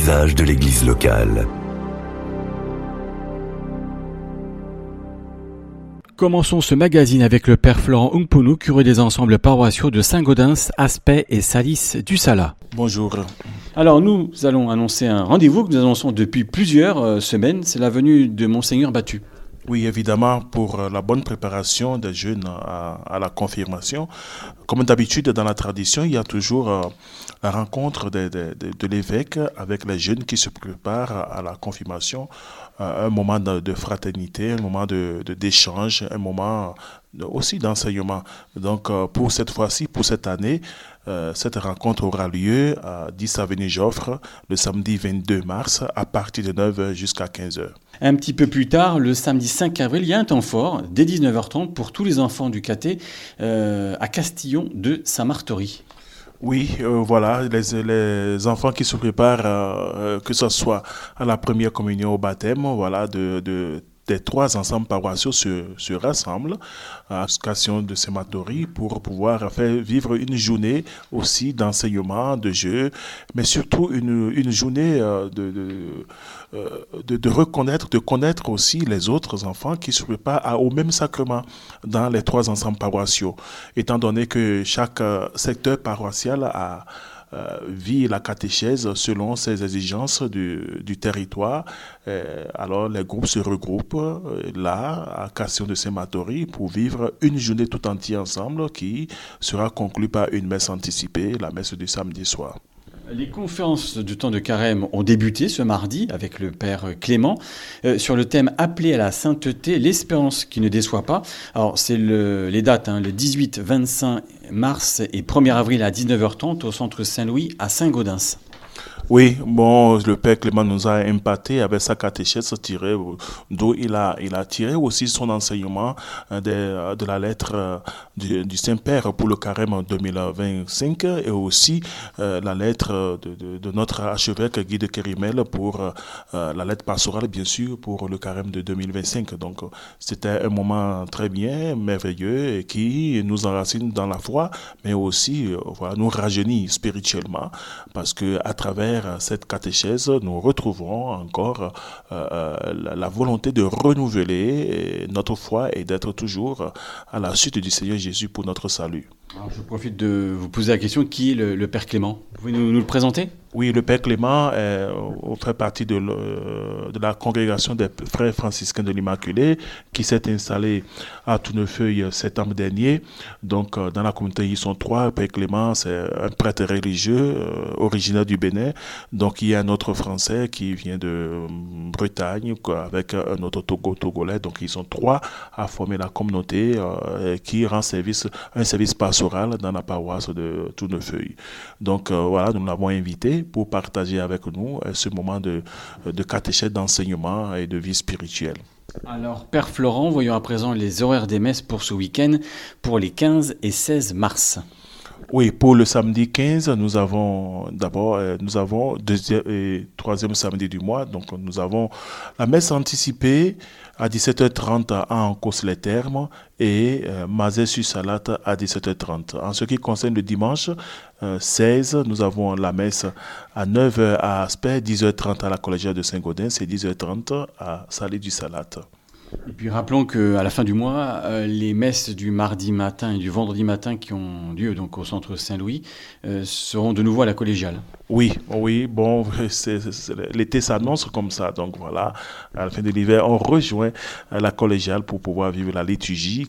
visage de l'église locale. Commençons ce magazine avec le père Florent Ungpunu, curé des ensembles paroissiaux de Saint-Gaudens, Aspet et Salis du Sala. Bonjour. Alors nous allons annoncer un rendez-vous que nous annonçons depuis plusieurs semaines, c'est la venue de Monseigneur Battu. Oui, évidemment, pour la bonne préparation des jeunes à la confirmation. Comme d'habitude, dans la tradition, il y a toujours la rencontre de l'évêque avec les jeunes qui se préparent à la confirmation, un moment de fraternité, un moment d'échange, un moment aussi d'enseignement. Donc, pour cette fois-ci, pour cette année, cette rencontre aura lieu à 10 avenue Joffre, le samedi 22 mars, à partir de 9h jusqu'à 15h. Un petit peu plus tard, le samedi 5 avril, il y a un temps fort, dès 19h30, pour tous les enfants du caté, à Castillon de Saint-Martory. Oui, voilà, les enfants qui se préparent, que ce soit à la première communion, au baptême, voilà, des trois ensembles paroissiaux se rassemblent à Castillon de Saint-Martory pour pouvoir faire vivre une journée aussi d'enseignement, de jeu, mais surtout une journée de reconnaître, de connaître aussi les autres enfants qui se préparent au même sacrement dans les trois ensembles paroissiaux, étant donné que chaque secteur paroissial vit la catéchèse selon ses exigences du territoire. Alors les groupes se regroupent là à Castillon de Saint-Martory pour vivre une journée tout entière ensemble qui sera conclue par une messe anticipée, la messe du samedi soir. Les conférences du temps de carême ont débuté ce mardi avec le père Clément sur le thème appelé à la sainteté, l'espérance qui ne déçoit pas. Alors c'est les dates, le 18, 25 mars et 1er avril à 19h30 au centre Saint-Louis à Saint-Gaudens. Oui, bon, le père Clément nous a impacté avec sa catéchèse tirée, d'où il a tiré aussi son enseignement de la lettre du Saint-Père pour le carême 2025 et aussi la lettre de notre archevêque Guy de Kérimel pour la lettre pastorale, bien sûr, pour le carême de 2025. Donc, c'était un moment très bien, merveilleux et qui nous enracine dans la foi, mais aussi nous rajeunit spirituellement parce que à travers cette catéchèse, nous retrouvons encore la volonté de renouveler notre foi et d'être toujours à la suite du Seigneur Jésus pour notre salut. Alors, je profite de vous poser la question, qui est le Père Clément ? Vous pouvez nous le présenter ? Oui, le Père Clément fait partie de la congrégation des frères franciscains de l'Immaculée qui s'est installée à Tournefeuille septembre dernier. Donc, dans la communauté, ils sont trois. Le Père Clément, c'est un prêtre religieux originaire du Bénin. Donc, il y a un autre Français qui vient de Bretagne avec un autre Togolais. Donc, ils sont trois à former la communauté qui rend un service pastoral dans la paroisse de Tournefeuille. Donc, voilà, nous l'avons invité pour partager avec nous ce moment de catéchèse, d'enseignement et de vie spirituelle. Alors, Père Florent, voyons à présent les horaires des messes pour ce week-end, pour les 15 et 16 mars. Oui, pour le samedi 15, nous avons deuxième et troisième samedi du mois. Donc, nous avons la messe anticipée à 17h30 à Ancos-les-Thermes et Mazet-sur-Salate à 17h30. En ce qui concerne le dimanche 16, nous avons la messe à 9h à Aspet, 10h30 à la collégiale de Saint-Gaudens et 10h30 à Salis du Salate. Et puis rappelons qu'à la fin du mois, les messes du mardi matin et du vendredi matin qui ont lieu donc au centre Saint-Louis seront de nouveau à la collégiale. Oui, bon, l'été s'annonce comme ça, donc voilà, à la fin de l'hiver, on rejoint la collégiale pour pouvoir vivre la liturgie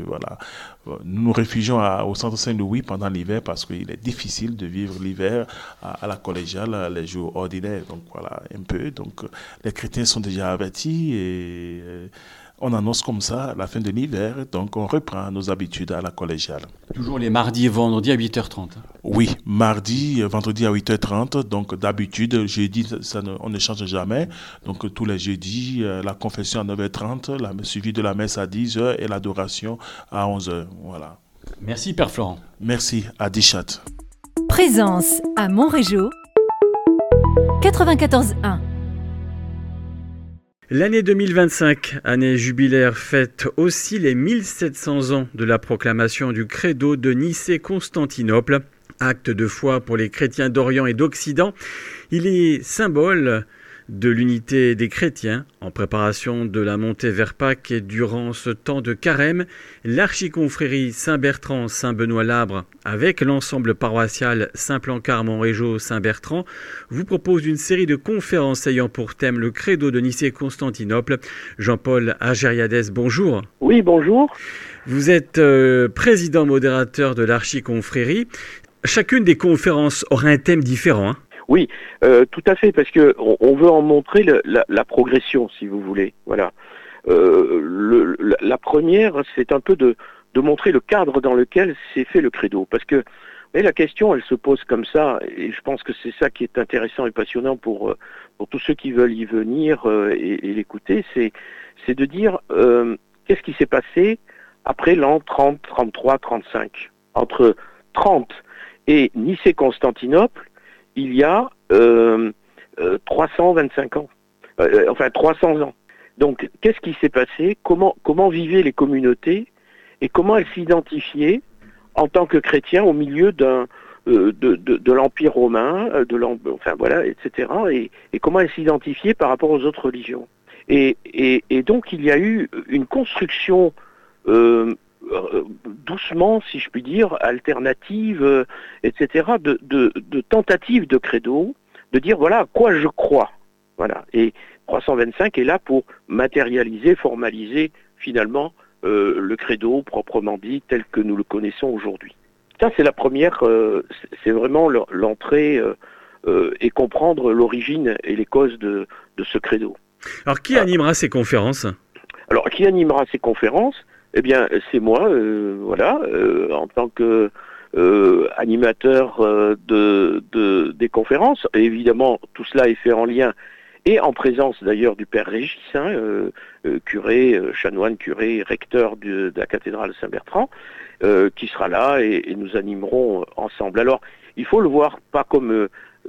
Nous nous réfugions au centre Saint-Louis pendant l'hiver parce qu'il est difficile de vivre l'hiver à la collégiale les jours ordinaires, donc voilà, un peu, donc les chrétiens sont déjà avertis et on annonce comme ça la fin de l'hiver, donc on reprend nos habitudes à la collégiale. Toujours les mardis et vendredis à 8h30. Oui, mardi, vendredi à 8h30, donc d'habitude, jeudi, on ne change jamais. Donc tous les jeudis, la confession à 9h30, suivi de la messe à 10h et l'adoration à 11h. Voilà. Merci Père Florent. Merci, à Dichat. Présence à Montrégeau, 94.1. L'année 2025, année jubilaire, fête aussi les 1700 ans de la proclamation du Credo de Nicée-Constantinople. Acte de foi pour les chrétiens d'Orient et d'Occident, il est symbole de l'unité des chrétiens en préparation de la montée vers Pâques et durant ce temps de carême. L'archiconfrérie Saint-Bertrand Saint-Benoît-Labre avec l'ensemble paroissial Saint-Plancard-Montrégeau Saint-Bertrand vous propose une série de conférences ayant pour thème le credo de Nicée-Constantinople. Jean-Paul Agériadès, bonjour. Oui, bonjour. Vous êtes président modérateur de l'archiconfrérie. Chacune des conférences aura un thème différent, hein? Oui, tout à fait, parce que on veut en montrer la progression, si vous voulez. Voilà. La première, c'est un peu de montrer le cadre dans lequel s'est fait le credo, parce que la question, elle se pose comme ça, et je pense que c'est ça qui est intéressant et passionnant pour tous ceux qui veulent y venir et l'écouter, c'est de dire qu'est-ce qui s'est passé après l'an 30, 33, 35. Entre 30 et Nicée-Constantinople, il y a 325 ans, 300 ans. Donc, qu'est-ce qui s'est passé ? Comment vivaient les communautés et comment elles s'identifiaient en tant que chrétiens au milieu de l'Empire romain, etc. Et comment elles s'identifiaient par rapport aux autres religions. Et donc, il y a eu une construction doucement, si je puis dire, alternative, etc., de tentatives de credo, de dire voilà à quoi je crois. Voilà. Et 325 est là pour matérialiser, formaliser finalement le credo proprement dit tel que nous le connaissons aujourd'hui. Ça, c'est la première, c'est vraiment l'entrée et comprendre l'origine et les causes de ce credo. Alors, qui animera ces conférences ? Alors, qui animera ces conférences ? Eh bien, c'est moi, en tant que animateur des conférences. Et évidemment, tout cela est fait en lien et en présence d'ailleurs du Père Régis, curé, chanoine, curé, recteur de la cathédrale Saint-Bertrand, qui sera là et nous animerons ensemble. Alors, il faut le voir pas comme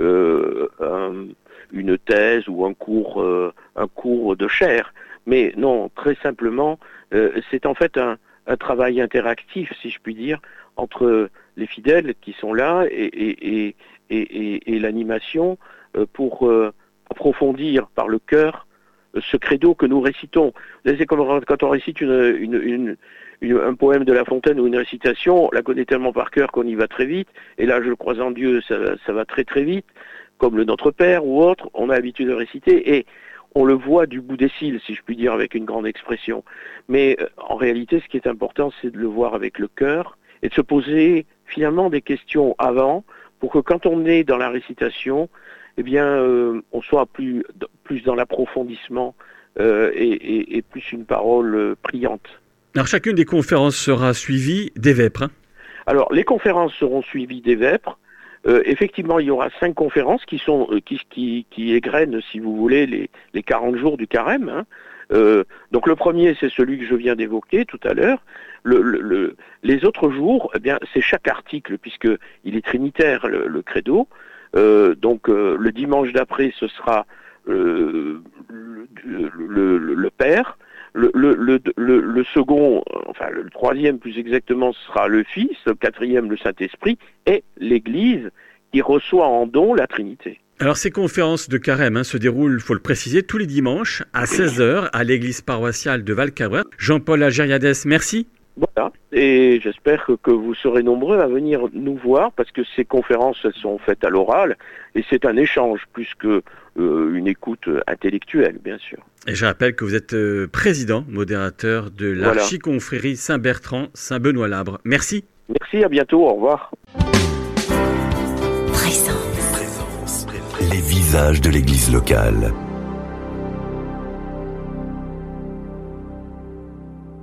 une thèse ou un cours de chaire, mais non, très simplement, c'est en fait un travail interactif, si je puis dire, entre les fidèles qui sont là et l'animation pour approfondir par le cœur ce credo que nous récitons. C'est comme quand on récite un poème de La Fontaine ou une récitation, on la connaît tellement par cœur qu'on y va très vite, et là, je le crois en Dieu, ça va très très vite, comme le Notre Père ou autre, on a l'habitude de réciter, et on le voit du bout des cils, si je puis dire, avec une grande expression. Mais en réalité, ce qui est important, c'est de le voir avec le cœur et de se poser finalement des questions avant pour que quand on est dans la récitation, eh bien, on soit plus dans l'approfondissement et plus une parole priante. Alors, chacune des conférences sera suivie des vêpres. Alors, les conférences seront suivies des vêpres. Effectivement, il y aura 5 conférences qui égrènent, si vous voulez, les 40 jours du carême. Donc le premier, c'est celui que je viens d'évoquer tout à l'heure. Les autres jours, eh bien, c'est chaque article, puisqu'il est trinitaire, le credo. Donc le dimanche d'après, ce sera le Père. Le second, le troisième plus exactement, ce sera le Fils, le quatrième, le Saint-Esprit, et l'Église qui reçoit en don la Trinité. Alors ces conférences de carême se déroulent, il faut le préciser, tous les dimanches à 16h à l'église paroissiale de Val-Cabrera. Jean-Paul Agériadès, merci. Voilà, et j'espère que vous serez nombreux à venir nous voir, parce que ces conférences, elles sont faites à l'oral, et c'est un échange plus que une écoute intellectuelle, bien sûr. Et je rappelle que vous êtes président, modérateur de l'archiconfrérie Saint-Bertrand Saint-Benoît-Labre. Merci. Merci, à bientôt, au revoir. Les visages de l'église locale.